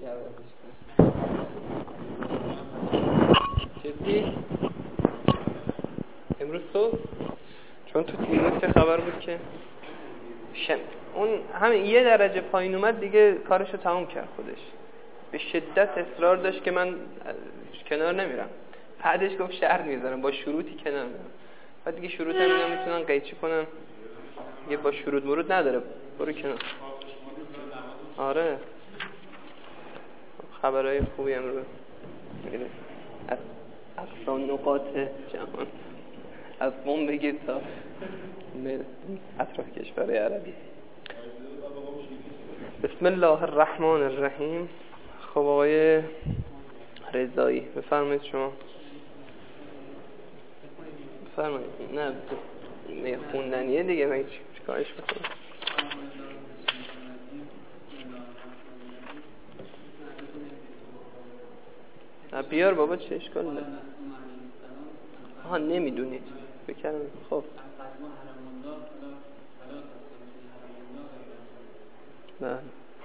جدی امروز صبح چون تو تیروس خبر بود که اون همین یه درجه پایین اومد دیگه کارشو تموم کرد خودش. به شدت اصرار داشت که من کنار نمیرم. بعدش گفت شرط میذارم با شروطی کنار میرم. بعد دیگه شروط هم نمیتونن قیچی کنن. یه با شروط مرود نداره. برو کنار. آره. خبرهای خوبی امروز میره. از اقصا نقاط جهان. از قم بگیر تا اطراف کشور عربی. بسم الله الرحمن الرحیم. خب آقای رضایی بفرمایید شما. بفرمایید. نه خوندنیه دیگه، من چیکارش بکنم؟ بیار بابا، چه اشکال داره؟ آها نمیدونید بکنم. خب نه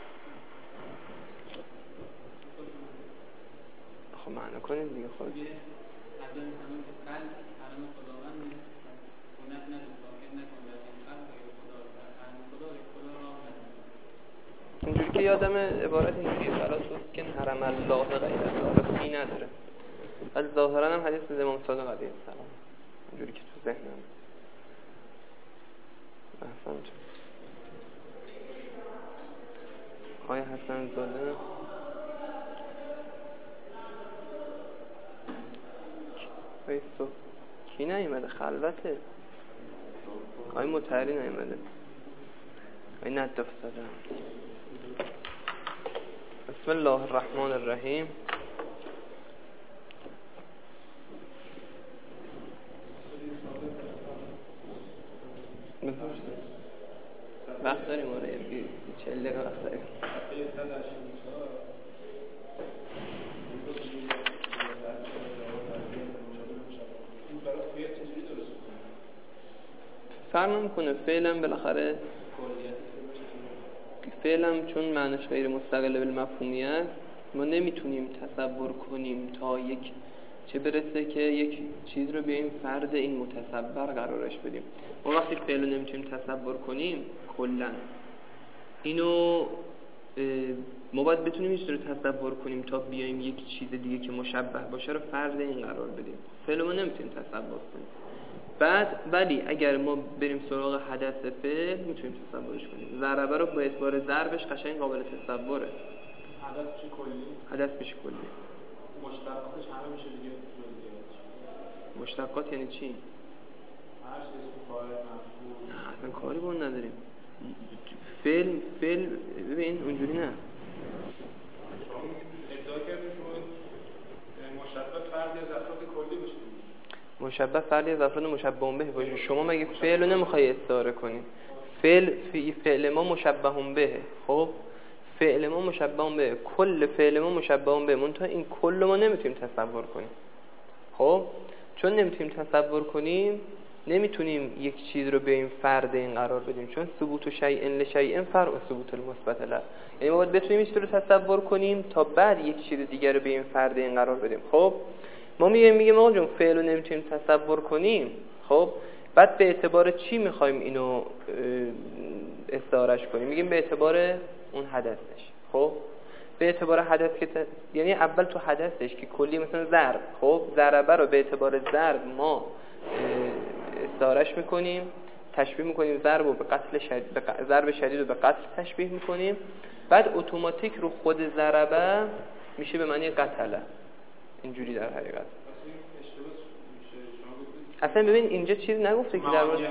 خب معنا کنید دیگه خود. اینجوری که یادم عبارت اینجوریه فلا تسکن حرم الله غیر الله فی نداره. از ظاهرا هم حدیث از امام صادق علیه السلام اینجوری که تو ذهنم. احسنت. آقای حسن زاده ایستو کی نیومده؟ خلوته. آقای مطهری نیومده. آقای ندف زاده. بسم الله الرحمن الرحیم. وقت داریم آره 40 دقیقه وقت داریم. فرق نمی‌کنه. فعلا بالاخره فعلا چون معنیش غیر مستقل بالمفهومیت ما نمیتونیم تصور کنیم تا یک چه برسه که یک چیز رو بیایم فرد این متصور قرارش بدیم. ما وقتی فعل رو نمیتونیم تصور کنیم کلا اینو ما باید بتونیم اینجوری تصور کنیم تا بیایم یک چیز دیگه که مشبه باشه رو فرد این قرار بدیم. فعل ما نمیتونیم تصور کنیم. بعد ولی اگر ما بریم سراغ حدث فعل میتونیم تصورش کنیم. ضربه رو با اعتبار ضربش قشنگ قابل تصوره. حدث میشه کلی. حدث میشه کلی. مشتقاتش همه میشه دیگه. مشتقات یعنی چی؟ هر چیز فاعل مفعول. نه اصلا کاری با اون نداریم. فعل ببین اونجوری نه. ادعا کردیم مشبه فردی از افراد کلی باشه. مشبه فردی از افراد مشبه به باشه. شما مگه فعل رو نمیخوای استعاره کنی؟ فعل ما مشبه به. خب فعل ما مشبه به، کل فعل ما مشبه به، منتها این کل ما نمیتونیم تصور کنیم. خب چون نمیتونیم تصور کنیم نمیتونیم یک چیز رو به این فرد این قرار بدیم، چون ثبوت شیء لشیء فرع ثبوت المثبت له. یعنی ما باید بتونیم این رو تصور کنیم تا بعد یک چیز دیگر رو به این فرد این قرار بدیم. خب ما میگیم آقا جون فعل رو نمیتونیم تصور کنیم. خب بعد به اعتبار چی میخوایم اینو استعارهش کنیم؟ میگیم به اعتبار اون حدثش. خب به اعتبار حدث که یعنی اول تو حدثش که کلی مثلا ضرب، خب ضربه رو به اعتبار ضرب ما استعارهش میکنیم، تشبیه میکنیم ضرب رو به قتل شدید، به ضرب شدید رو به قتل تشبیه میکنیم. بعد اتوماتیک رو خود ضربه میشه به معنی قتله. اینجوری در حقیقت اصلا ببین اینجا چیزی نگفته که در مورد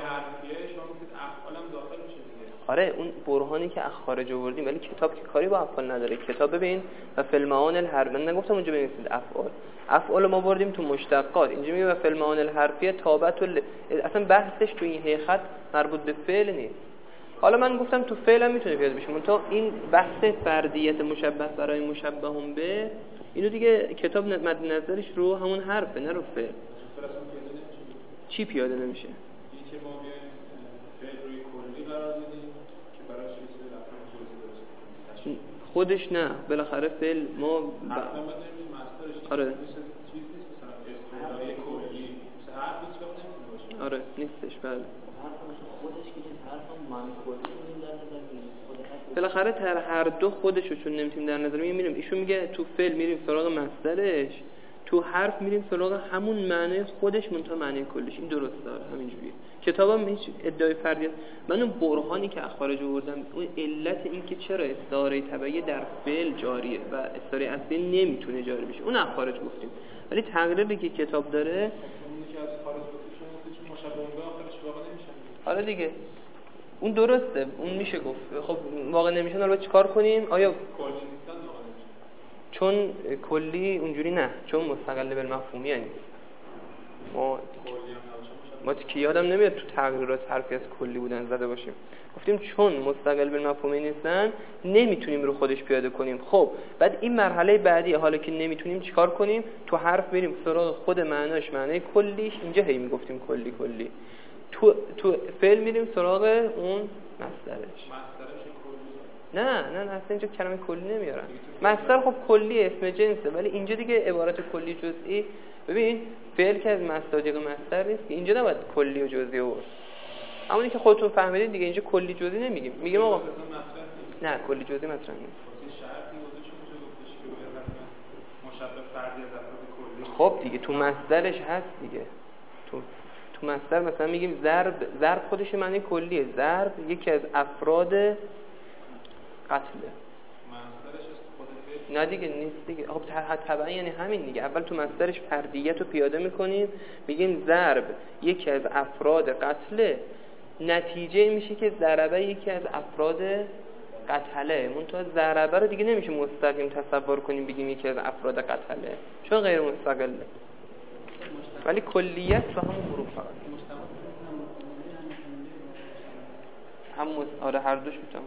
آره اون برهانی که خارج آوردیم، ولی کتاب که کاری با افعال نداره. کتاب ببین و فی المعانی الحرف، من نگفتم اونجا بنویسید افعال ما بردیم تو مشتقات. اینجا میگه و فی المعانی الحرفیه تابعت اصلا بحثش تو این هیئت مربوط به فعل نیست. حالا من گفتم تو فعل هم میتونه پیاده بشه، منتها این بحث فردیت مشبه برای مشبه هم به اینو دیگه کتاب مد نظرش رو همون حرفه نه رو فعل. چی پیاده نمیشه؟ اینکه ما بیایم فعل روی کلی قرار بدیم که براش چیزی خودش نه، بالاخره فعل ما آره آره نیستش. بله بالاخره هر دو خودشو چون نمیتونیم در نظر میگیریم. ایشون میگه تو فعل میریم سراغ مصدرش، تو حرف میریم سراغ همون معنی خودش منتها معنی کلش. این درست داره همینجوریه. کتابم هیچ ادعای فردی من اون برهانی که اخارج آوردم اون علت این که چرا استعاره تبعیه در فعل جاریه و استعاره اصلی نمیتونه جاری بشه اون اخارج گفتیم، ولی تقریبی که کتاب داره اونی که از خارج گفتیم مشابه به آخرش واقع نمیشن. آره دیگه اون درسته، اون میشه گفت. خب واقع نمیشن حالا چیکار کنیم؟ آیا کلی نیستن واقع نمیشن؟ چون کلی اونجوری نه، چون مستقل بالمفهومی نیست. ما که یادم نمیاد تو تغییرات حرفی از کلی بودن زده باشیم. گفتیم چون مستقل بالمفهومی نیستن نمیتونیم رو خودش پیاده کنیم. خب بعد این مرحله بعدی، حالا که نمیتونیم چیکار کنیم؟ تو حرف میریم سراغ خود معناش، معنای کلیش. اینجا هی میگفتیم کلی کلی. تو فعل میریم سراغ اون مصدرش. نه اصلا اینجا کلمه کلی نمیارن. مصدر خب کلی اسم جنسه، ولی اینجا دیگه عبارت کلی جزئی. ببین فعل که از مصادیق مصدر نیست، اینجا نباید کلی و جزئی آورد. همونی که خودتون فهمیدین دیگه، اینجا کلی جزئی نمیگیم. میگیم آقا نه کلی جزئی مطرح نیست. خب دیگه تو مصدرش هست دیگه. تو مصدر مثلا میگیم ضرب خودش معنی کلیه. ضرب یکی از افراد قتله. نه دیگه نیست دیگه. خب طبعا یعنی همین دیگه. اول تو مصدرش فردیت رو پیاده میکنیم، میگیم ضرب یکی از افراد قتله، نتیجه میشه که ضربه یکی از افراد قتله. منتها ضربه رو دیگه نمیشه مستقیم تصور کنیم بگیم یکی از افراد قتله، چون غیر مستقله. ولی کلیت تو همون حروف فقط آره هر دوش میتونم.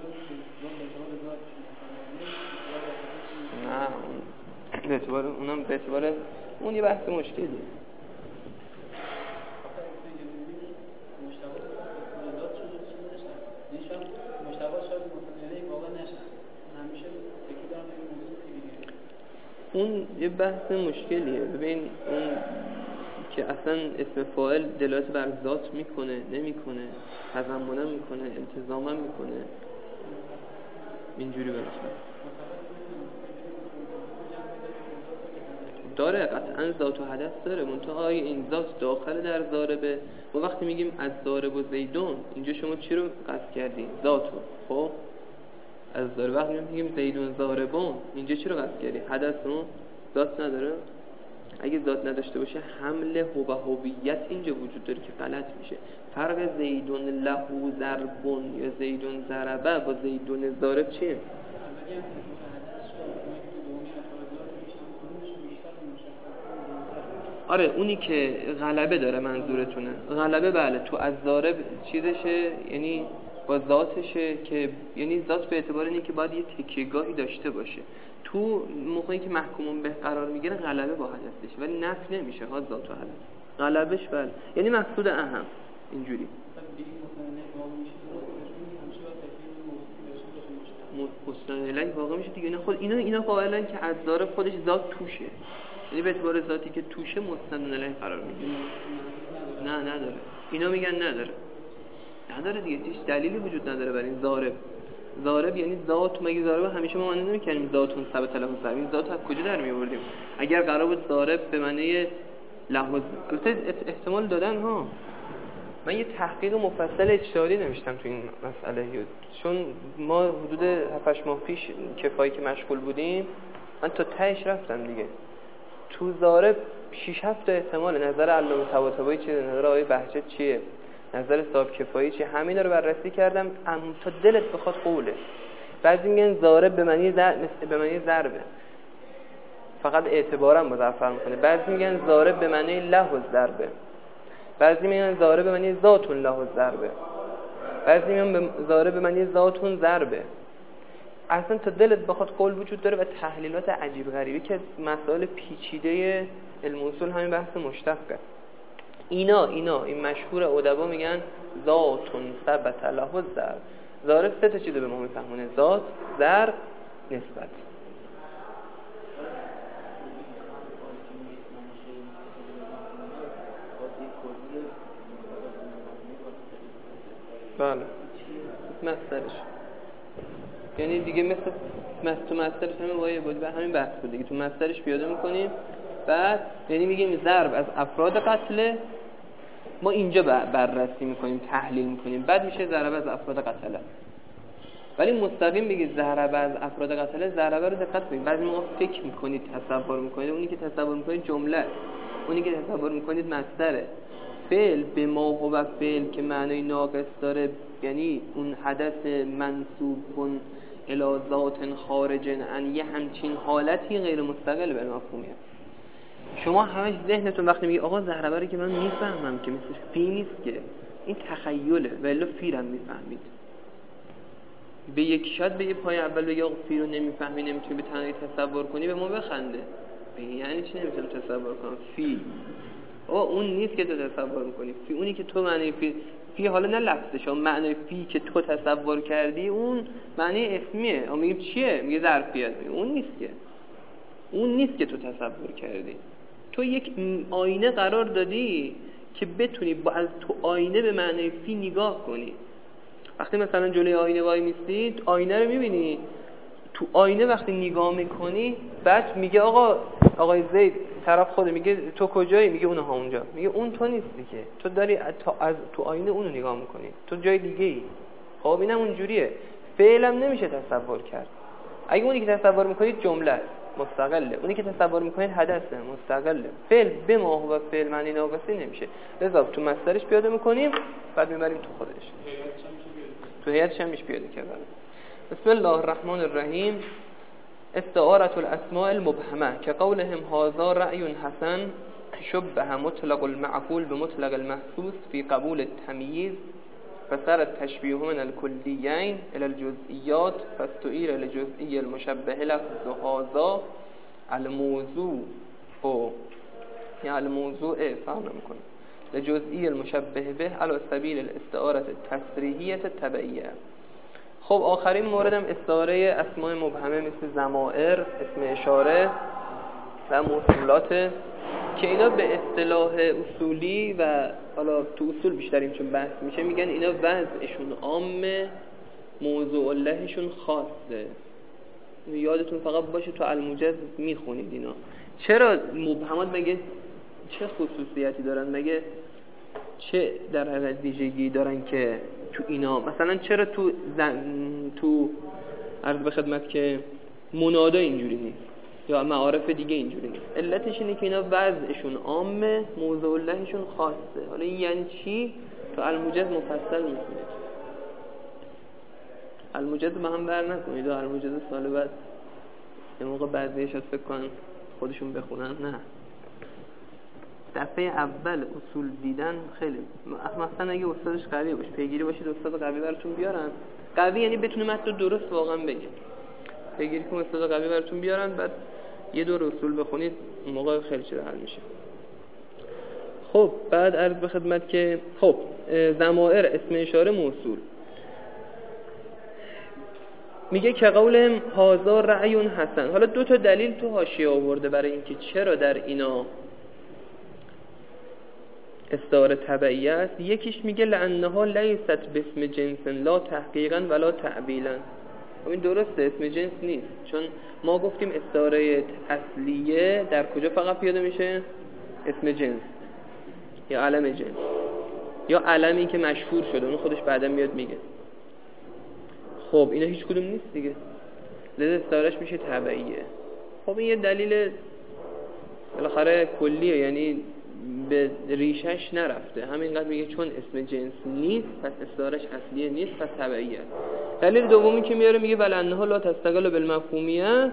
نه به اعتبار اونم به اعتبار اون یه بحث مشکلیه. اون یه بحث مشکلیه. ببین اون که اصلا اسم فاعل دلالت بر ذات میکنه نمیکنه، تضمن میکنه، التزام میکنه، اینجوری باشه. داره قطعا ذات و حدث داره، منتها این ذات داخل در ضاربه. ما وقتی میگیم از ضارب و زیدون، اینجا شما چی رو قصد کردی؟ ذاتو. خب از ضارب وقتی میگیم زیدون ضاربون، اینجا چی رو قصد کردی؟ حدثون. ذات نداره. اگه ذات نداشته باشه حمل هویت اینجا وجود داره که غلط میشه. فرق زیدون لهو ضربون یا زیدون ضربه با زیدون ضارب چیه؟ آره اونی که غلبه داره منظورتونه. غلبه بله تو از ضارب چیزشه، یعنی با ذاتشه، که یعنی ذات به اعتبار اینه که باید یه تکیه‌گاهی داشته باشه. تو موقعی که محکومون به قرار میگیره غلبه با حدثش، ولی نفی نمیشه ها ذات و حدث. غلبش بله یعنی مقصود اهم اینجوری. مستند الیه واقع میشه دیگه. خود اینا قائلن که از ضارب خودش ذات توشه، یعنی به اعتبار ذاتی که توشه مستند الیه قرار میگیره. نه نداره. اینا میگن نداره دیگه. هیچ دلیلی وجود نداره برای این ضارب یعنی ذات. مگه ضارب همیشه ما معنی نمی‌کنیم ذاتون ثبت لفظ ضرب. این ذات از کجا در می‌آوردیم؟ اگر قرار بود ضارب به معنی لفظ، البته احتمال دادن ها. من یه تحقیق مفصل اجتهادی نوشتم تو این مسئله، چون ما حدود 7-8 ماه پیش کفایی که مشغول بودیم من تا تهش رفتم دیگه. تو ضارب 6-7 احتمال، نظر علامه طباطبایی چیه، نظر آقای بهجت چیه، نظر صاحب کفایی چیه، همینا رو بررسی کردم. تا دلت بخواد قوله. بعضی میگن ضارب به معنی ضربه، فقط اعتبارا با ضرب فرق میکنه. بعضی میگن ضارب به معنی لهو ضربه، بعضی میگن ضارب به معنی ذاتون لهو ضربه، بعضی میگن ضارب به معنی ذاتون ضربه. اصلا تا دلت بخواد قول وجود داره و تحلیلات عجیب غریبی که مسائل پیچیده علم اصول همین بحث مشتقه. این مشهور ادبا میگن ذاتون ثبت له ضرب. ضارب 3 تا چیزو به ما میفهمونه: ذات، ضرب نسبت. بله مصدرش، یعنی دیگه مثل تو مصدرش همین وایه بود و همین بحث بود دیگه، تو مصدرش پیاده میکنیم بعد یعنی میگیم ضرب از افراد قتله، ما اینجا بررسی میکنیم تحلیل میکنیم، بعد میشه ضرب از افراد قتله. ولی مستقیم بگید ضرب از افراد قتله، ضرب رو دقت کنید، بعضی موقع فکر میکنید تصور میکنید، اونی که تصور میکنید جمله، اونی که تصور میکنید مصدره. فعل به ما هو فعل که معنی ناقص داره، یعنی اون حدث منسوب الی ذات خارج عن یه همچین حالتی غیر مستقل به مفهومیه. شما همش ذهنتون وقتی میگه آقا ضربه رو که من میفهمم که مثل فی نیست، که این تخیله، ولی فی رو میفهمید. به یک شاید به یه پای اول بگه آقا فی رو نمیفهمی، نمیتونی به تنهایی تصور کنی، به ما بخنده، یعنی چی نمیتونم تصور کنم فی؟ اون نیست که تو تصور میکنی، فی اونی که تو معنی فی حالا نه لفظش، اون معنی فی که تو تصور کردی اون معنی اسمیه. اما میگیم چیه؟ میگه ظرفیت. اون نیست که تو تصور کردی. تو یک آینه قرار دادی که بتونی از تو آینه به معنی فی نگاه کنی. وقتی مثلا جلوی آینه وای میستی، آینه رو میبینی، تو آینه وقتی نگاه میکنی بعد میگه آقای زید، طرف خوده میگه تو کجایی؟ میگه اونها اونجا. میگه اون تو نیستی که، تو داری از تو آینه اونو نگاه میکنی، تو جای دیگه ای. خب اینم اونجوریه، فعلم نمیشه تصور کرد. اگه اونی که تصور میکنید جمله مستقله، اونی که تصور میکنید حدثه مستقله. فعل به ما هو فعل معنی ناقصی نمیشه، لذا تو مصدرش پیاده میکنیم بعد میبریم تو خودش. تو هیئتش هم میشه پیاده کردن. بسم الله الرحمن الرحیم. استعارة الاسماء المبهمه که قولهم هذا رأی حسن شبه مطلق المعقول بمطلق المحسوس في قبول التمييز فصار التشبيه من الكليين الى الجزئيات فاستعير لجزئي المشبه لفظ هذا الموضوع يعني الموضوع فهم نمیکنه لجزئي المشبه به على سبيل الاستعارة التصریحیة التبعیه. خب آخرین موردم استعاره اسماء مبهمه مثل ضمائر، اسم اشاره و موصولات که اینا به اصطلاح اصولی و حالا تو اصول بیشتریم چون بحث میشه میگن اینا وضعشون عامه، موضوع اللهشون خاصه. یادتون فقط باشه تو الموجز میخونید اینا. چرا مبهمات مگه چه خصوصیتی دارن، مگه چه در حقیقت ویژگی دارن که تو اینا مثلا چرا تو عرض به خدمت که منادا اینجوری نیست یا معارف دیگه اینجوری نیست؟ علتش اینه که اینا وضعشون عامه، موضوع اللهشون خاصه. حالا این یعنی چی؟ تو الموجز مفصل میخونید. الموجز با هم بر نکنید، الموجز سال بعد یه موقع بعضیش شاید فکر کنن خودشون بخونن، نه، دفعه اول اصول دیدن خیلی مثلا اگه استادش قوی باشه، پیگیری باشید استاد قوی براتون بیارن. قوی یعنی بتونه متن درست واقعا بگه. پیگیری کنید استاد قوی براتون بیارن، بعد یه دور اصول بخونید، اون موقع خیلی چیز حل میشه. خب بعد عرض به خدمت که خب ضمائر، اسم اشاره، موصول. میگه که قولهم هذا رأی حسن. حالا دو تا دلیل تو حاشیه آورده برای اینکه چرا در اینا استعاره تبعیه است. یکیش میگه لانها لیست باسم جنس لا تحقیقا ولا تعبیلا. این درسته، اسم جنس نیست، چون ما گفتیم استعاره اصلیه در کجا فقط پیاده میشه؟ اسم جنس یا علم جنس یا علمی که مشهور شده، اون خودش بعدا میاد میگه. خب اینا هیچ کدوم نیست دیگه، لذا استعارهش میشه تبعیه. خب این یه دلیل بالاخره کلیه، یعنی به ریشش نرفته، همینقدر میگه چون اسم جنس نیست پس استعارهش اصلیه نیست پس تبعیه. دلیل دومی که میاره میگه ولانها لا تستقل بالمفهومیه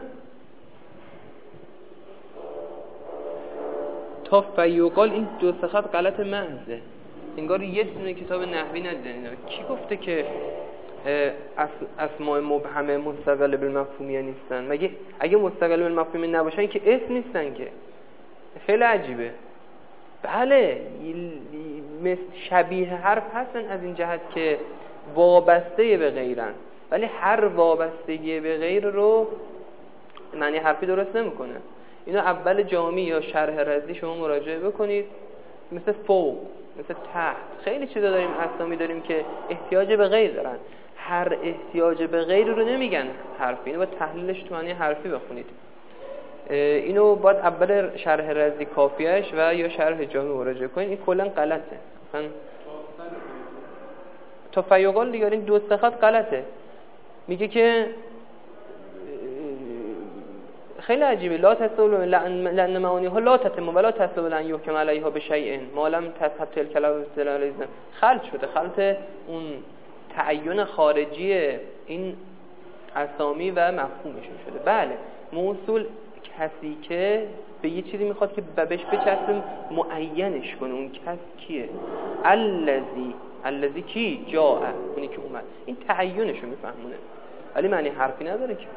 تا فیقال. این دو سه خط غلط محضه، انگار یه دونه کتاب نحوی ندیدن اینا. کی گفته که اسماء مبهمه مستقل بالمفهومیه نیستن؟ مگه اگه مستقل بالمفهومیه نباشن که اسم نیستن که؟ خیلی عجیبه. بله شبیه حرف هستن از این جهت که وابسته به غیرن، ولی هر وابستگی به غیر رو معنی حرفی درست نمیکنه. اینو اول جامی یا شرح رزی شما مراجعه بکنید، مثل فوق، مثل تحت، خیلی چیزا داریم، اسامی داریم که احتیاج به غیر دارن. هر احتیاج به غیر رو نمیگن حرفی، اینو باید تحلیلش تو معنی حرفی بخونید. اینو باید اول شرح رزی کافیش و یا شرح جامی مراجعه کنید. این کلا غلطه، مثلا تا فیقال دیگه این دو سه خط غلطه. میگه که خیلی عجیبه، لا تسلو لان معانیها لا تتم ولا تسلو لان یحکم علیها بشیء ما لم تذهب تلك الاستدلال. خلط شده، خلط اون تعین خارجی این اسامی و مفهومشون شده. بله موصول کسی که به یه چیزی میخواد که بهش بچسبه معینش کنه، اون کس کیه؟ الذی کی جاء، اونی که اومد، این تعینشو میفهمونه، ولی معنی حرفی نداره که.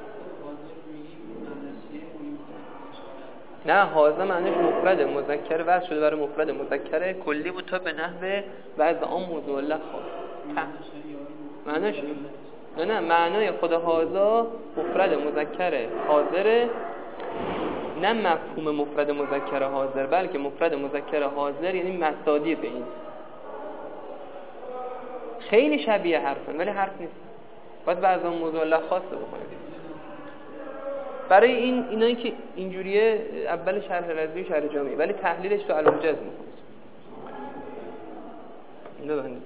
نه هازه معنیش مفرد مذکر وضع شده برای مفرد مذکر کلی بود تا به نحو وضع عام موضوع الله خواست. معنیش نه معنای خود هازه مفرد مذکر حاضره، نه مفهوم مفرد مذکر حاضر، بلکه مفرد مذکر حاضر یعنی مصادیق این. خیلی شبیه حرفن ولی حرف نیست، باید وضع عام موضوع الله خواسته بکنید. برای اینایی که اینجوریه اول شرح رزی و شرح جامی، ولی تحلیلش تو علوم جزم میکنید. اینو ببندید.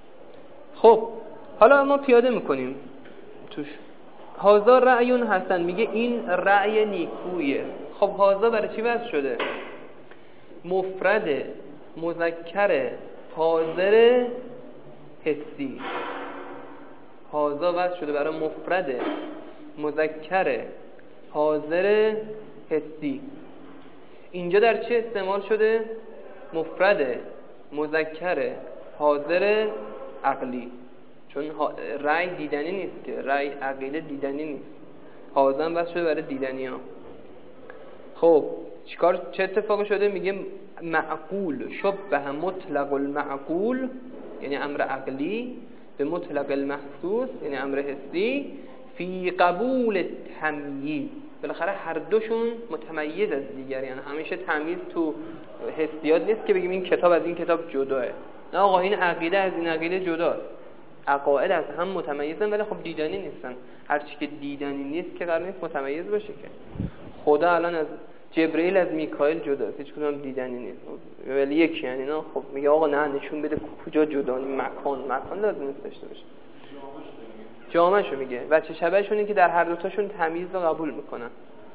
خب حالا ما پیاده میکنیم توش. هازا رأیون حسن، میگه این رأی نیکویه. خب هازا برای چی وضع شده؟ مفرد مذکر حاضر حسی. هازا وضع شده برای مفرد مذکر حاضر حسی. اینجا در چه استعمال شده؟ مفرد مذکر حاضر عقلی، چون رأی دیدنی نیست که، رأی عقیله دیدنی نیست. حاضر بس شده برای دیدنی ها. خب چه اتفاقی شده؟ میگه معقول شبه مطلق المعقول یعنی امر عقلی به مطلق المحسوس یعنی امر حسی فی قبول تمییز. بالاخره هر دوشون متمیز از دیگر، یعنی همیشه تمییز تو حسیات نیست که بگیم این کتاب از این کتاب جداه. نه آقا، این عقیده از این عقیده جداست. عقاید از هم متمیزن ولی خب دیدنی نیستن. هر چی که دیدنی نیست که قرار نیست متمیز باشه که. خدا الان از جبرئیل از میکائیل جداست، هیچ کدوم دیدنی نیست ولی یکی، یعنی نه خب میگه آقا نه نشون بده کجا جدا، مکان لازم نیست داشته باشه. جامعشو میگه بچه شبهشون این که در هر دوتاشون تمیز رو قبول میکنن.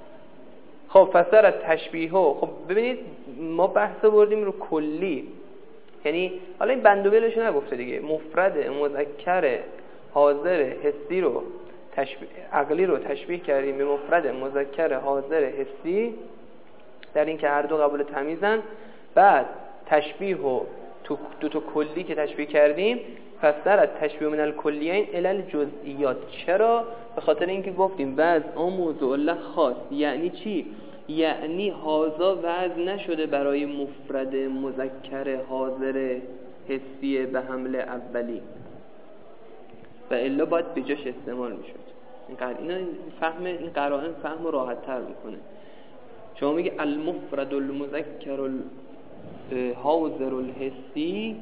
خب فسر از تشبیه ها. خب ببینید ما بحث بردیم رو کلی، یعنی حالا این بندوبلش نگفته دیگه، مفرد مذکر حاضر حسی رو عقلی رو تشبیه کردیم به مفرد مذکر حاضر حسی در این که هر دو قبول تمیزن. بعد تشبیه رو تو دو تا کلی که تشبیه کردیم فسر از تشبیه من الکلیین الی الجزئیات. چرا؟ به خاطر اینکه گفتیم وضع موضوع الله خاص. یعنی چی؟ یعنی هازا وضع نشده برای مفرد مذکر حاضر حسی به حمل اولی و الا باید به جاش استعمال میشد. این فهم این قرائن فهم راحت تر میکنه. شما میگه المفرد المذکر حاضر الحسی،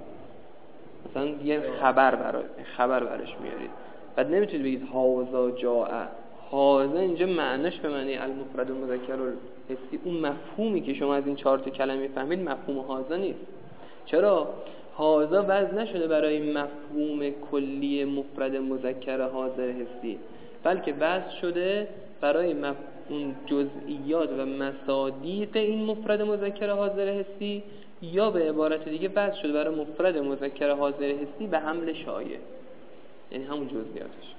مثلا یه خبر براش میارید، بعد نمیتونید بگید هازا جاء. هازا اینجا معناش به معنی المفرد المذکر الحسی، اون مفهومی که شما از این 4 تا کلمه میفهمید مفهوم هازا نیست. چرا؟ هازا وضع نشده برای مفهوم کلی مفرد مذکر حاضر حسی، بلکه وضع شده برای اون جزئیات و مصادیق این مفرد مذکر حاضر حسی، یا به عبارت دیگه وضع شده برای مفرد مذکر حاضر حسی به حمل شایع، یعنی همون جزئیاتش.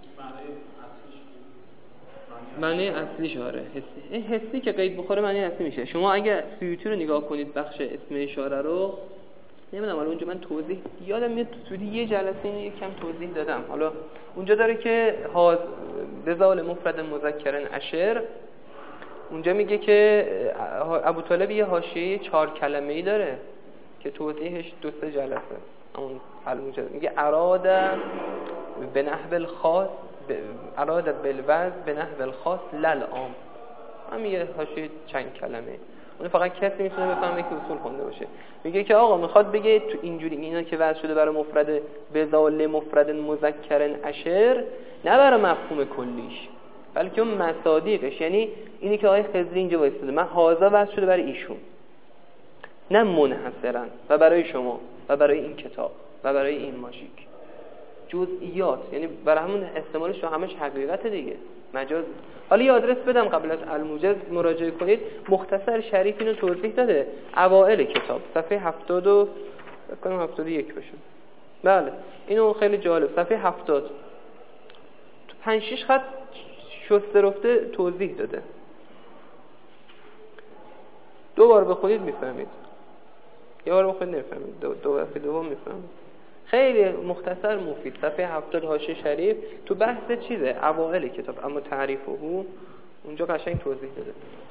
معنی اصلیش آره حسی. این حسی که قید بخوره معنی اصلی میشه. شما اگه سیوطی رو نگاه کنید بخش اسم اشاره رو، نمیدونم حالا اونجا من توضیح یادم میاد تو یه جلسه اینو یکم توضیح دادم. حالا اونجا داره که بذال مفرد مذکرن اشر، اونجا میگه که ابو طالب یه حاشیه 4 کلمه‌ای داره که توضیحش 2-3 جلسه. اون حل میگه اراد به نحو الخاص اراد بالوضع به نحو الخاص للعام. همین یه حاشیه چند کلمه، اون فقط کسی میتونه بفهمه که اصول خونده باشه. میگه که آقا میخواد بگه تو اینجوری اینا که وضع شده برای مفرد بذال مفرد مذکر اشر، نه برای مفهوم کلیش، بلکه اون مصادیقش. یعنی اینی که آقای خضری اینجا وایساده، من هازا وضع شده برای ایشون، نه منحصرا و برای شما و برای این کتاب و برای این ماژیک. جزئیات، یعنی برای همون احتمالش رو همش حقیقت دیگه، مجاز. حالا یه آدرس بدم قبل از الموجز مراجعه کنید. مختصر شریف اینو توضیح داده اوائل کتاب، صفحه 70 و فکر کنم 71 باشه. بله اینو خیلی جالب، صفحه 70 تو 5-6 خط شسته رفته توضیح داده. دو بار بخونید میفهمید، یه بار بخونید نمیفهمید، دو بار دوم میفهمید. خیلی مختصر مفید، صفحه 70 حاشیه شریف تو بحث چیزه اوائل کتاب، اما تعریفه اونجا قشنگ توضیح داده.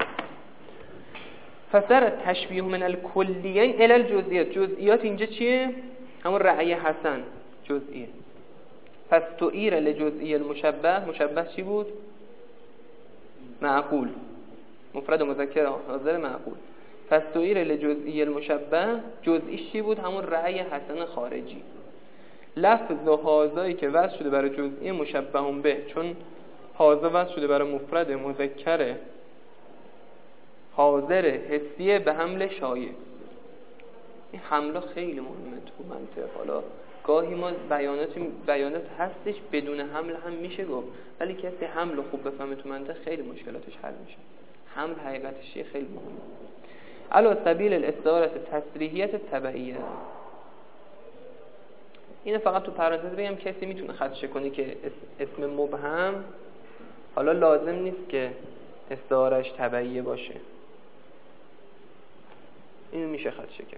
فسر تشبیه من الکلیین الی الجزئیات. جزئیات اینجا چیه؟ همون رأی حسن جزئیه. پس تعیر لجزئی المشبه، مشبه چی بود؟ معقول، مفرد مذکر حاضر معقول. پس تعیر لجزئی المشبه جزئیش چی بود؟ همون رأی حسن خارجی. لفظ و هازایی که وضع شده برای جزئی مشبه به، چون هازا وضع شده برای مفرد مذکر حاضر حسیه به حمل شایع. این حمله خیلی مهمه تو منطق. حالا گاهی ما بیانات هستش بدون حمل هم میشه گفت، ولی کسی حمل خوب بفهمه تو منطق خیلی مشکلاتش حل میشه. حمل حقیقتش خیلی مهمه. علی سبیل الاستعاره تصریحیت تبعیه. اینو فقط تو پرانتز بگم، کسی میتونه خدشه کنه که اسم مبهم حالا لازم نیست که استعارهش تبعیه باشه. اینو میشه خدشه کرد.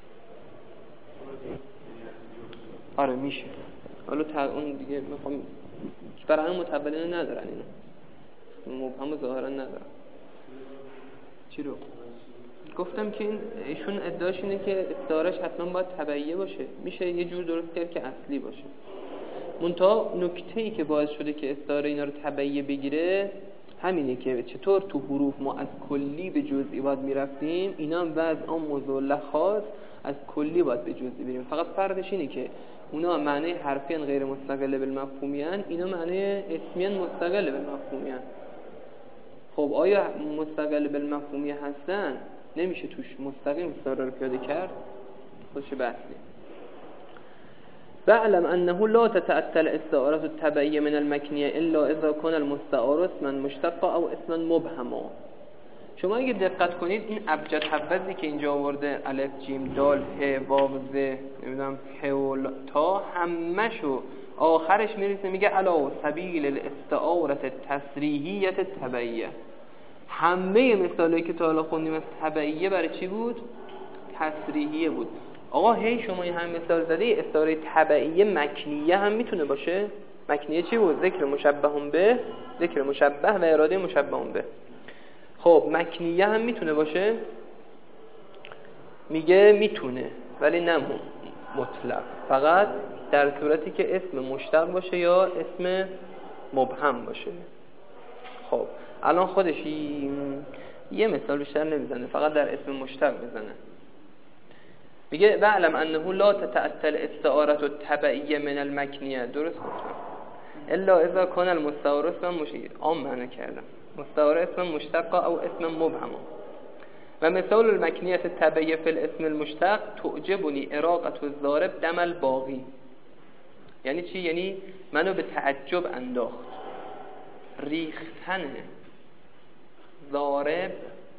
آره میشه. حالا اون دیگه میخوام برای اون متولین ندارن، اینو مبهم ظاهرا ندارن. چی رو؟ گفتم که ایشون ادعاش اینه که استعارهش حتما باید تبعیه باشه. میشه یه جور درست کرد که اصلی باشه. منتها نکته‌ای که باعث شده که استعاره اینا رو تبعیه بگیره همینه که چطور تو حروف ما از کلی به جزئی باید میرفتیم، اینا هم وضع آن مزله خاص از کلی باید به جزئی بریم. فقط فرقش اینه که اونا معنی حرفی غیر مستقل بالمفهومی ان، اینا معنی اسمی مستقل بالمفهومی ان. خب آیا مستقل بالمفهومی هستن؟ نمیشه توش مستقیم استعاره رو پیاده کرد؟ خودش بحثی. واعلم انه لا تتأتى استعاره التبعیه من المکنیه الا اذا كان المستعار اسما مشتقا او اسما مبهما. شما اگه دقت کنید این ابجد حفظی که اینجا آورده الف جیم دال ه واو ز نمیدونم ه و تا، همشو آخرش میرسه میگه علا سبیل الاستعاره التصریحیه التبعیه. همه مثالایی که تا حالا خوندیم از تبعیه برای چی بود؟ تصریحیه بود. آقا هی شما این هم مثال زدی، استعاره تبعیه مکنیه هم میتونه باشه. مکنیه چی بود؟ ذکر مشبه به، ذکر مشبه و اراده مشبه به. خب مکنیه هم میتونه باشه؟ میگه میتونه ولی نه مطلق، فقط در صورتی که اسم مشتق باشه یا اسم مبهم باشه. خب الان خودش یه مثال بیشتر نمیزنه، فقط در اسم مشتق میزنه. میگه واعلم انه لا تتأتى الاستعاره التبعیه من المکنیه. درست گفتم؟ الا اذا كان المستعار اسما عام معنی کردم، مستعار اسم مشتق او اسم مبهم. و مثال المکنیه التبعیه فی الاسم المشتق تعجبنی اراقه الضارب دم الباقی. یعنی چی؟ یعنی منو به تعجب انداخت ریختن ضارب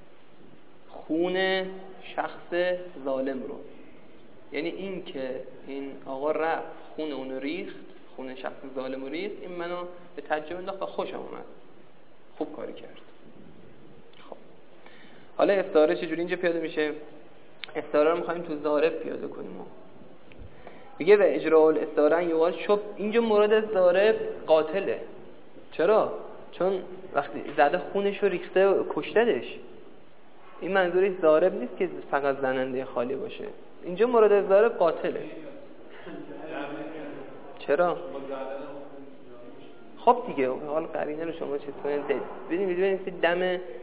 خون شخص ظالم رو. یعنی این که این آقا رفت خون اونو ریخت، خون شخص ظالم رو ریخت، این منو به تعجب انداخت و خوشم اومد، خوب کاری کرد. خب حالا استعاره چجوری اینجا پیاده میشه؟ استعاره رو میخوایم تو ضارب پیاده کنیم. میگه و اجراء الاستعاره یقال شب. اینجا مورد از ضارب قاتله. چرا؟ چون وقتی زده خونش رو ریخته و کشتدش. این منظورش ضارب نیست که فقط زننده خالی باشه. اینجا مورد از ضارب قاتله. چرا؟ خب دیگه حالا قرینه رو شما چیز کنید ببینید دم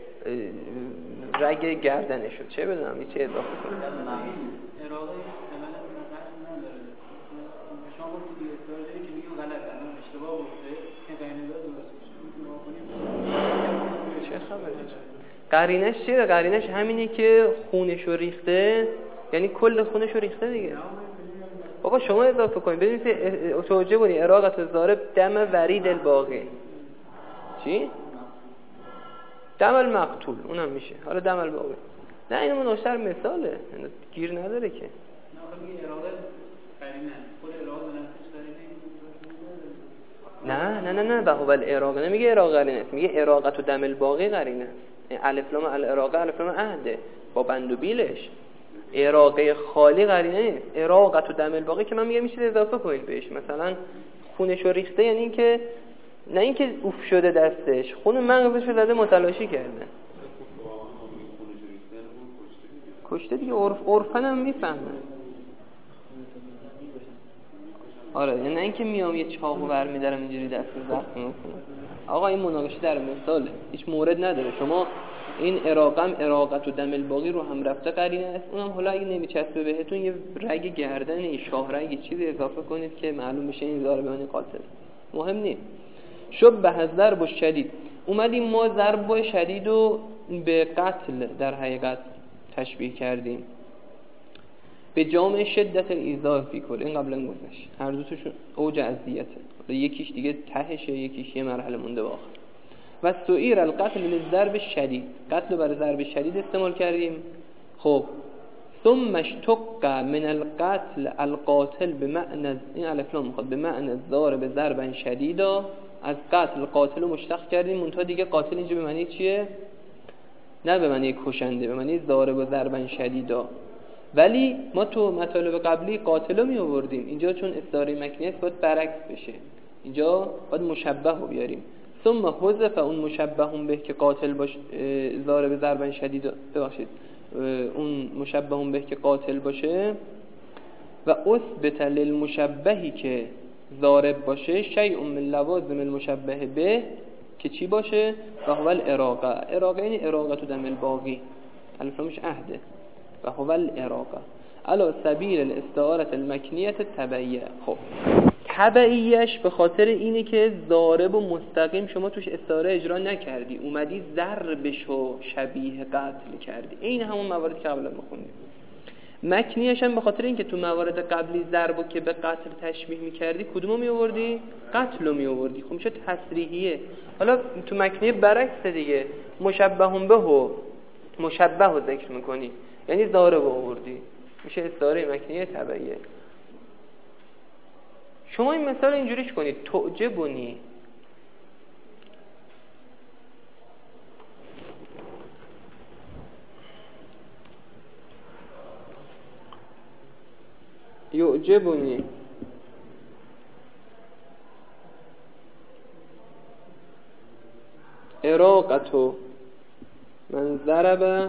رگ گردنه شد چه بدونم چه اضافه کنید اراده عملا نداره شما گفتید دیگه استفاده که میگم غلطه اشتباه گفته این قرینه درست چه خبره قرینش چیه؟ قرینش همینه که خونش رو ریخته، یعنی کل خونش رو ریخته دیگه. بابا شما اضافه کنید ببینید توجه کنید اراقت الضارب دم ورید الباقی چی؟ دم المقتول اونم میشه. حالا دم الباقی نه اینو مناشتر مثاله گیر نداره که نه بهو الاراقه نمیگه اراقه قرینه، میگه اراقت و دم الباقی قرینه. الف لام الاراقه الف لام عهده با بند و بیلش. اراقه خالی قرینه نیست. اراقت و دم الباقی که من میگم میشه اضافه کنید بهش. مثلا خونش رو ریخته یعنی اینکه نه اینکه اوف شده دستش، خون مغزش رو زده متلاشی کرده. کشته دیگه عرفن هم میفهمه. آره یعنی نه اینکه میام یه چاقو برمی‌دارم اینجوری دست رو زخم میکنم. آقا این مناقشه در مثاله، هیچ مورد نداره. شما این اراقت و دم الباقی رو هم رفته قرینه است، اونم حالا اگه نمیچسبه بهتون یه رگ گردن شاه رگ چیزی اضافه کنید که معلوم بشه این ضاربان قاتل. مهم نیست. شبه ضرب و شدید اومدیم ما ضرب و شدید رو به قتل در حقیقت تشبیه کردیم به جامع شدت الایذاء فی کل. این قبلا گفتش هر دو توش اوج اذیته، یکیش دیگه تهشه یکیش یه مرحله مونده با آخر. و سئیر القتل للضرب شدید، قتل برای ضرب شدید استعمال کردیم. خب ثم اشتق من القتل القاتل بمعنى این الف لام میخواد به معنی ضارب ضربا شدیدا، از قتل قاتل رو مشتق کردیم. منتها دیگه قاتل اینجا به معنی چیه؟ نه به معنی کشنده، به معنی ضارب و ضربا شدیدا. ولی ما تو مطالب قبلی قاتل رو می آوردیم، اینجا چون استعاره مکنیه است باید برعکس بشه، اینجا باید مشبه رو بیاریم. ثم حذف اون مشبه به که قاتل باشه ضارب ضربا شدید، ببخشید اون مشبه به که قاتل باشه و اثبت للمشبهی که ضارب باشه شیء من لوازم المشبه به که چی باشه؟ و هو الاراقه. اراقه یعنی اراقه تو دم الباقی، الف لامش عهده و هو الاراقه علی سبیل الاستعاره المکنیه تبعیه. خب تبعیهش به خاطر اینه که ضارب و مستقیم شما توش استعاره اجرا نکردی، اومدی ضربشو شبیه قتل کردی. این همون مواردی که قبلا می‌خوندیم. مکنیهش هم به خاطر اینکه تو موارد قبلی ضربو که به قتل تشبیه می‌کردی کدومو می‌آوردی؟ قتل رو می‌آوردی. خب میشه تصریحیه. حالا تو مکنیه برعکس دیگه، مشبه به و مشبه رو ذکر می‌کنی، یعنی ضارب آوردی، میشه استعاره مکنیه تبعیه. شما این مثال اینجوریش کنید تعجبونی یعجبونی اراقتو من ضرب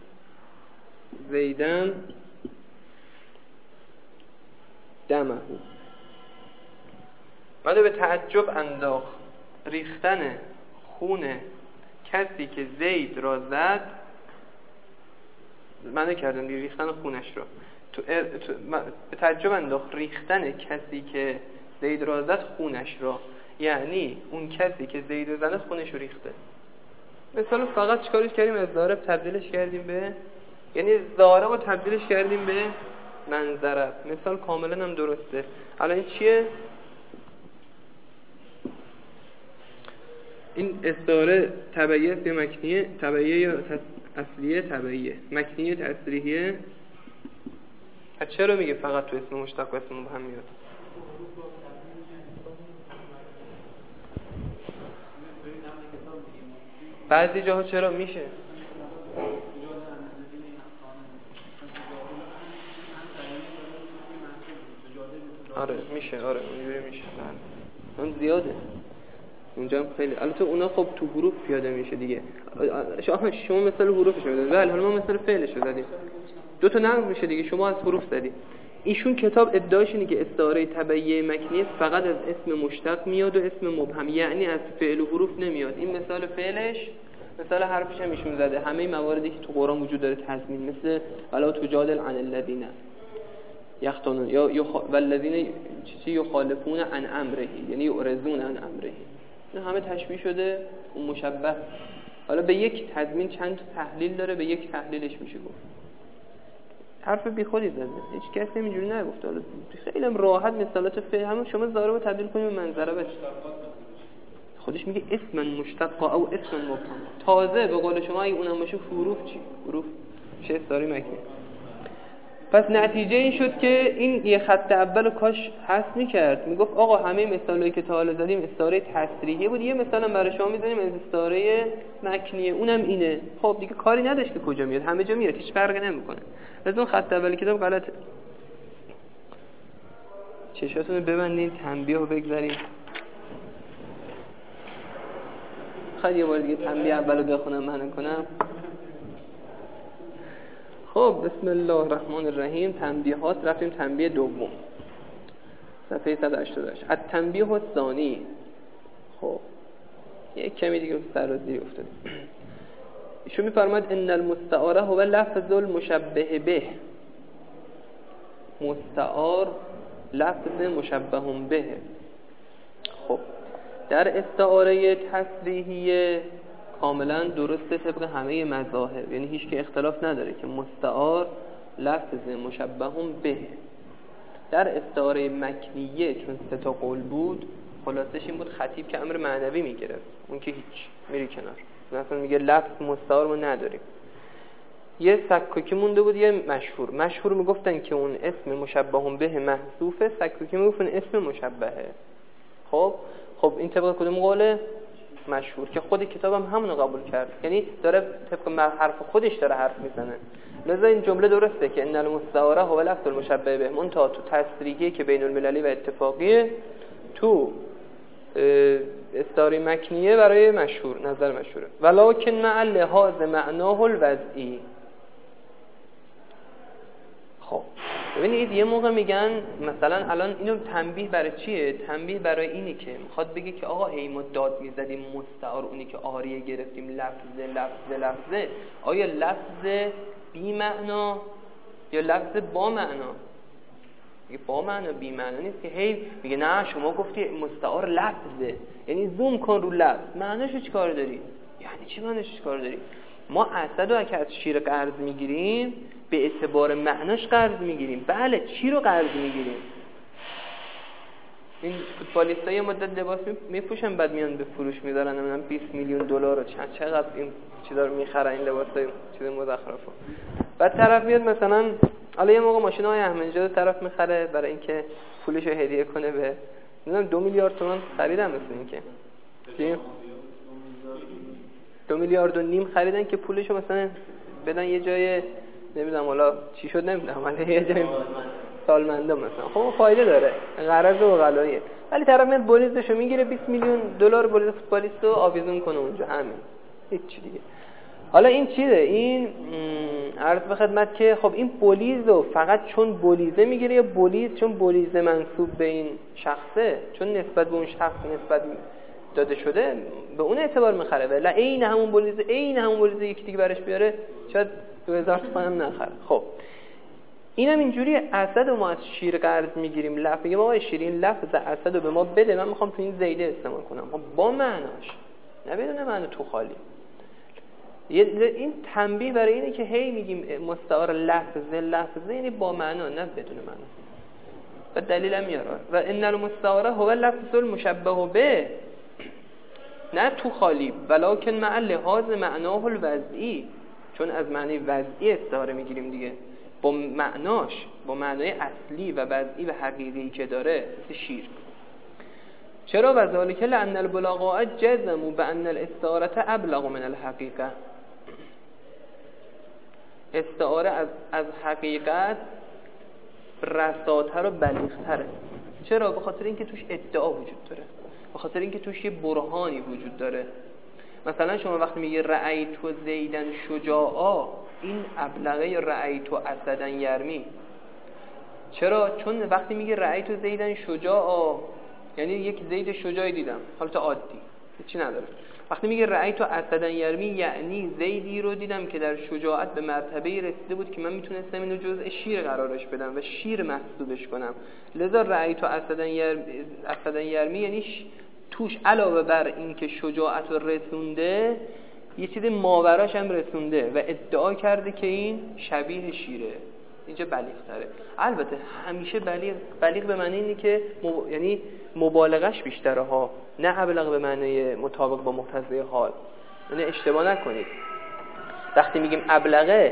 زیدن دمه. بعد به تعجب انداخت ریختن خون کسی که زید را زد. من کردم ریختن خونش را به تعجب انداخت ریختن کسی که زید را زد خونش را، یعنی اون کسی که زید را زد خونش رو ریخته. مثلا فقط چیکارش کردیم؟ از ضارب تبدیلش کردیم به، یعنی ضارب رو تبدیلش کردیم به من ضرب. مثال کاملا هم درسته. الان چیه؟ این استعاره تبعیه یا مکنیه؟ تبعیه یا اصلیه؟ تبعیه. مکنیه تصریحیه. پس چرا میگه فقط تو اسم مشتق و اسم مبهم میاد؟ بعضی جاها چرا میشه؟ آره میشه، آره اونجوری میشه. اون زیاده اونجا هم خیلی. البته اونا خب تو حروف پیاده میشه دیگه. شما مثلا حروفش رو بزنید. بله حالا ما مثلا فعلش رو زدیم. دو تا نقض میشه دیگه. شما از حروف زدی. ایشون کتاب ادعاش اینه که استعاره تبعیه مکنیه فقط از اسم مشتق میاد و اسم مبهم، یعنی از فعل و حروف نمیاد. این مثال فعلش، مثال حرفش هم ایشون زده. همه مواردی که تو قرآن وجود داره تضمین، مثل ولا تجادل عن الذین یختانون یا والذین یخالفون عن امره، یعنی یعرضون عن امره. این همه تشبیه شده اون مشبه. حالا به یک تضمین چند تحلیل داره، به یک تحلیلش میشه گفت. حرف بی خودی زده، هیچ کسی اینجوری نگفت. حالا خیلی راحت مثالات فعل همون شما ظاهر رو تبدیل کنید به منظره بشه. خودش میگه اسم مشتق او اسم مبهم. تازه به قول شما اگه اونم باشه حروف چی؟ حروف چه استعاره مکنی. پس نتیجه این شد که این یه خط اولو کاش حذف می‌کرد. میگفت آقا همه مثالایی که تا حالا زدیم استعاره تصریحی بود، یه مثالم برای شما می‌زنیم از استعاره مکنیه، اونم اینه. خب دیگه کاری نداشت که کجا میاد، همه جا میاد، هیچ فرقی نمی‌کنه. از اون خط اولی کتاب غلطه. چشاتون رو ببندین، تنبیه رو بگذاریم. خیلی یه بار دیگه تنبیه اولو بخونم معنی کنم. خب بسم الله الرحمن الرحیم. تنبیهات. رفتیم تنبیه دوم، صفحه 188. التنبیه الثانی. خب یک کمی دیگه سر و زیر افتاد. ایشون می‌فرماید ان المستعاره هو لفظ المشبه به. مستعار لفظ مشبه به. خب در استعاره تصریحیه کاملا درسته طبق همه مذاهب، یعنی هیچ که اختلاف نداره که مستعار لفظ مشبه به. در استعاره مکنیه چون 3 تا قول بود، خلاصش این بود خطیب که امر معنوی میگرفت، اون که هیچ میری کنار، مثلا میگه لفظ مستعار ما نداریم. یه سکوکی مونده بود، یه مشهور میگفتن که اون اسم مشبه به محذوفه، سکوکی میگفتن اسم مشبهه. خب این طبق کدوم قوله؟ مشهور، که خود کتابم همونو قبول کرد، یعنی داره طبق حرف خودش داره حرف میزنه. لذا این جمله درسته که ان المستعاره هو لفظ المشبه به. منتها تو تصریحی که بین المللی و اتفاقیه، تو استعاره مکنیه برای مشهور، نظر مشهوره. ولکن مع لحاظ معناه الوضعی. خب ببینید یه موقع میگن مثلا الان اینو تنبیه برای چیه؟ تنبیه برای اینی که میخواد بگه که آقا هی ما داد میزدیم مستعار، اونی که آریه گرفتیم لفظه، آیا لفظ بی معنا یا لفظ با معنا؟ میگه با معنا بی معنا نیست که هی میگه نه شما گفتی مستعار لفظه، یعنی زوم کن رو لفظ، معناشو چیکار داری؟ یعنی چی معناشو چیکار داری؟ ما اسدو که از شیر قرض میگیریم به اعتبار معناش قرض میگیریم. بله چی رو قرض میگیریم؟ این فوتبالیست‌ها یه مدت لباس میپوشن بعد میان به فروش میذارن، نمیدونم 20 میلیون دلار و چقدر این چیزا رو میخرن، این لباسای چیز مزخرفا. بعد طرف میاد مثلا حالا یه موقع ماشینای احمدی طرف میخره برای اینکه پولشو هدیه کنه به نمیدونم 2 میلیارد تومان خریدن، مثلا اینکه 2 میلیارد و نیم خریدن که پولشو مثلا بدن یه جای نمیدونم حالا چی شد نمیدونم، ولی یه جای سالمنده مثلا. خب فایده داره، غرض و غلایه. ولی طرف میاد بولیزشو میگیره 20 میلیون دلار بولیز فوتبالیستو آویزون کنه اونجا، همین، هیچ چی دیگه. حالا این چیه؟ این عرض به خدمت که خب این بولیزو فقط چون بولیزه میگیره یا بولیز چون بولیزه منسوب به این شخصه، چون نسبت به اون شخص نسبت داده شده به اون اعتبار میخره؟ ولی عین همون بولیزه یکی دیگه برش بیاره شاید 2000 تومان نخره. خب اینم اینجوری اسد ما از شیر قرض میگیریم، لفظ میگه آقا شیرین لفظ اسد رو به ما بده، من میخوام تو این زیده استعمال کنم. خب با معناش، نه بدون معنی تو خالی. این تنبیه برای اینه که هی میگیم مستعار لفظه یعنی با معنا نه بدون معنا. و دلیلم میاره و ان المستعاره هو لفظ المشبه به، نه تو خالی، ولکن مع لحاظ معناه الوضعی، چون از معنی وضعی استعاره میگیریم دیگه، با معناش، با معنای اصلی و وضعی و حقیقی که داره، مثل شیر. چرا؟ و ذالک لان البلاغاء جزموا بان الاستعاره ابلغ من الحقیقه. استعاره از حقیقت رساتر و بلیغتره. چرا؟ به خاطر اینکه توش ادعا وجود داره، به خاطر اینکه توش یه برهانی وجود داره. مثلا شما وقتی میگه رأیت زیدن شجاعا، این ابلغه رأیت اسدن یرمی. چرا؟ چون وقتی میگه رأیت زیدن شجاع، یعنی یک زید شجاعی دیدم، حالت عادی چی نداره. وقتی میگه رأیت اسدن یرمی، یعنی زیدی رو دیدم که در شجاعت به مرتبه‌ای رسیده بود که من میتونستم اینو جزء شیر قرارش بدم و شیر محسوبش کنم. لذا رأیت اسدن یرمی یعنی توش علاوه بر این که شجاعت رو رسونده، یه چیز ماوراش هم رسونده و ادعا کرده که این شبیه شیره. اینجا بلیغ تره. البته همیشه بلیغ به معنی اینه که یعنی مبالغش بیشتره ها، نه ابلغ به معنی مطابق با مقتضای حال. یعنی اشتباه نکنید، وقتی میگیم ابلغه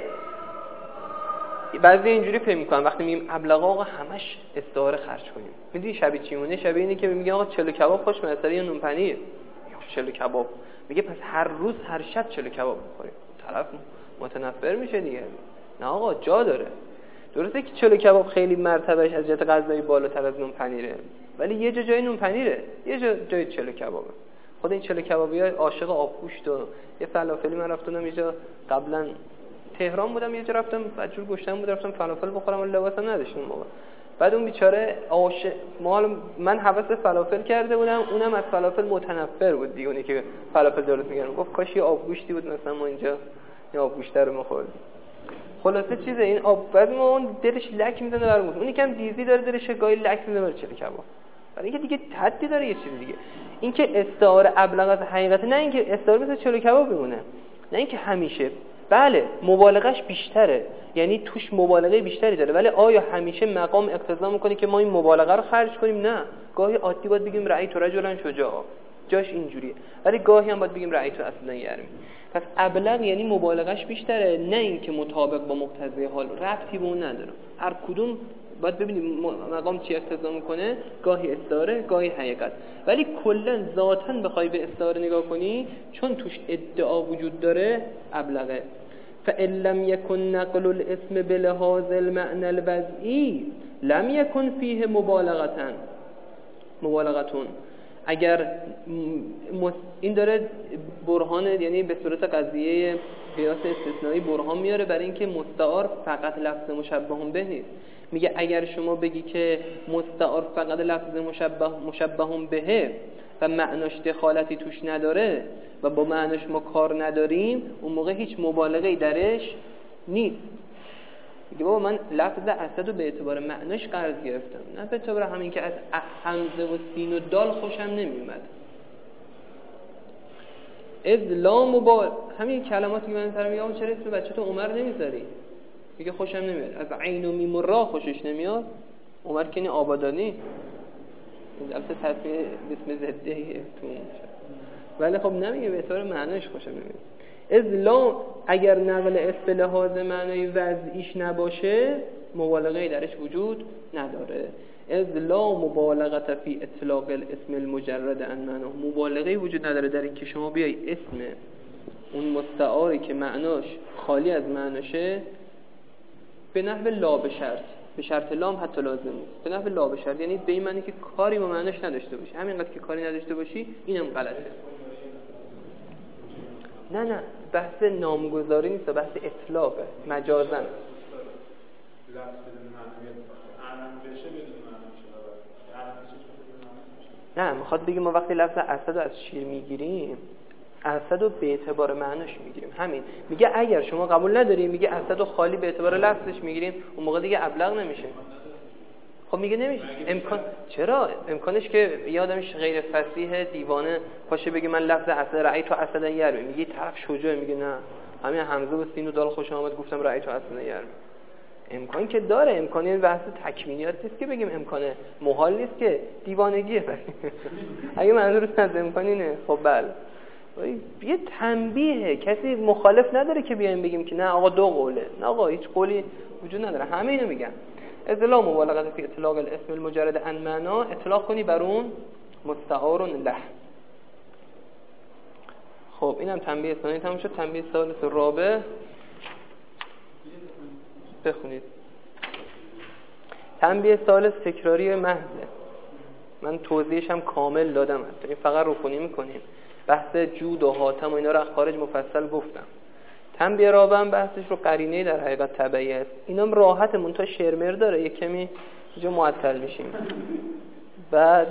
بعضی اینجوری فهم میکنن وقتی میگیم ابلغه آقا همش استعاره خرج کنیم. میدونی شبیه چی مونه؟ شبیه اینه که میگه آقا چلو کباب خوش مثلا یا نون پنیر، چلو کباب میگه پس هر روز هر شب چلو کباب بخوریم، طرف متنفر میشه دیگه. نه آقا جا داره. درسته که چلو کباب خیلی مرتبهش از جهت غذایی بالاتر از نون پنیره، ولی یه جای نون پنیره، یه جای چلو کبابه. خود این چلو کبابی‌ها عاشق آبگوشت و یه فلافلی من رفتم یه جا قبلا تهران بودم، یه جا رفتم بچور گوشتم بود، رفتم فلافل بخورم و لباسم نداشتم موقع. بعد اون بیچاره عاشق من حواس فلافل کرده بودم، اونم از فلافل متنفر بود دیگه، اونی که فلافل درست می‌کردن گفت کاش یه آبگوشتی بود مثلا ما اینجا یه آبگوشت رو می‌خوردیم. خلاصه چیزه این آب بعد ما اون دلش لک میزنه برامون، اون یکم دیزی داره دلش گاهی لک میزنه برای چلو کباب، برای اینکه دیگه حدی داره یه چیز دیگه. این که استعاره ابلغ از حقیقت، نه اینکه استعاره مثل چلو کباب بمونه، نه اینکه همیشه. بله مبالغش بیشتره، یعنی توش مبالغه بیشتری داره، ولی آیا همیشه مقام اقتضا میکنه که ما این مبالغه رو خرج کنیم؟ نه، گاهی عادی باید بگیم رأیت رجلا شجاع، جاش اینجوریه، ولی گاهی هم باید بگیم رأیت اصلا یرمی. پس ابلغ یعنی مبالغش بیشتره، نه اینکه مطابق با مقتضای حال، ربطی به اون نداره. هر کدوم باید ببینیم مقام چی اقتضا میکنه، گاهی استعاره گاهی حقیقت. ولی کلا ذاتاً بخوای به استعاره نگاه کنی، چون توش ادعا وجود داره ابلغه. فإن لم يكن نقل الاسم بلحاظ المعنى الوضعی لم يكن فيه مبالغتون. اگر این داره برهان، یعنی به صورت قضیه قیاس استثنایی برهان میاره برای اینکه مستعار فقط لفظ مشبه به نیست. میگه اگر شما بگی که مستعار فقط لفظ مشبه به و معناش دخالتی توش نداره و با معناش ما کار نداریم، اون موقع هیچ مبالغه‌ای درش نیست. میگه بابا من لفظ اسد رو به اعتبار معناش قرض گرفتم، نه به اعتبار همین که از حمزه و سین و دال خوشم نمیومد. از لا همین کلماتی که من سر میگم، چرا اسم بچه‌تو عمر نمیذاری؟ میگه خوشم نمیاد. از عین و میم و را خوشش نمیاد، عمر که نه آبادانی، البته تصمیه بسم زده تو، ولی خب نمیگه به اعتبار معناش خوشم نمیاد. از لا اگر نقل اسم لحاظ معنای وضعیش نباشه، مبالغه‌ای درش وجود نداره. از لا مبالغه فی اطلاق الاسم المجرد عن معناه، مبالغه‌ای وجود نداره در اینکه شما بیای اسم اون مستعاری که معناش خالی از معناشه به نحو لا به شرط لام حتی لازم نیست، به نحو لا به شرط، یعنی به این معنی که کاری با معناش نداشته باشی، همینقدر که کاری نداشته باشی اینم غلطه. نه بحث نامگذاری نیست، بحث اطلاقه، مجازن. نه میخواد بگیم ما وقتی لفظ اسد رو از شیر میگیریم، اسد رو به اعتبار معناش میگیریم. همین میگه اگر شما قبول نداری، میگه اسد رو خالی به اعتبار لفظش میگیریم، اون موقع دیگه ابلغ نمیشه. خب میگه نمیشه. چرا؟ امکانش که یه آدمش غیر فصیح دیوانه پاشه بگه من لفظ اسد رأیت اسد یرمی، میگه طرف شجاع، میگه نه همین حمزه و سین و دال خوش آمد گفتم رأیت اسد یرمی. امکان که داره، امکانی این بحث تکمینیات نیست که بگیم امکان محال نیست که دیوانگیه. اگه منظورت از امکان اینه خب بله، یه تنبیه، کسی مخالف نداره که بیایم بگیم که نه آقا دو قوله، نه آقا هیچ قولی وجود نداره، همه اینو میگن. اطلاق مبالغه فی اطلاق الاسم المجرد عن معنا، اطلاق کنی بر اون مستعار له. خب اینم تنبیه ثانی تموم شد. تنبیه ثالث و رابع بخونید. تنبیه ثالث تکراری محضه، من توضیحش هم کامل دادم، این فقط روخونی میکنیم. بحث جود و حاتم و اینا رو خارج مفصل گفتم. تنبیه رابع هم بحثش رو قرینه در حقیقت تبعی است. اینم راحتمون تا شرمر داره یک کمی اینجا معطل میشیم. بعد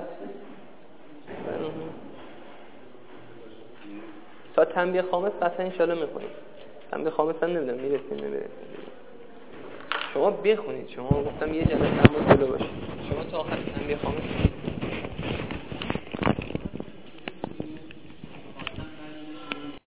تا تنبیه خامس قطعا انشالله میخونیم. تنبیه خامس هم نمیدونم میرسیم. شما بخونید، شما گفتم یه جلسه هم جلو باشید. شما تا آخر تنبیه خامس